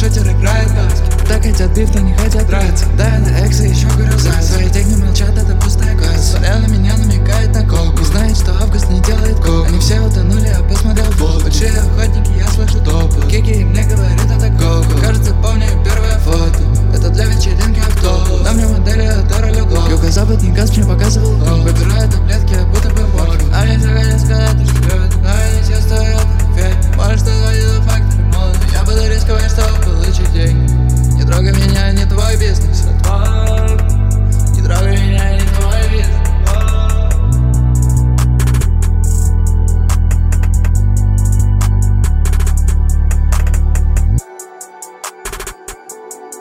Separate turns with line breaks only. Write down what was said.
шутер играет баскет. Так хотят биф, но не хотят драться. Да, я на эксе еще говорю за. Свои деньги молчат, это пустая касса. Смотря на меня, намекает на колбу. Знает, что август не делает коп. Они все утонули, я посмотрел в бок. Большие охотники, я слышу топы. Кики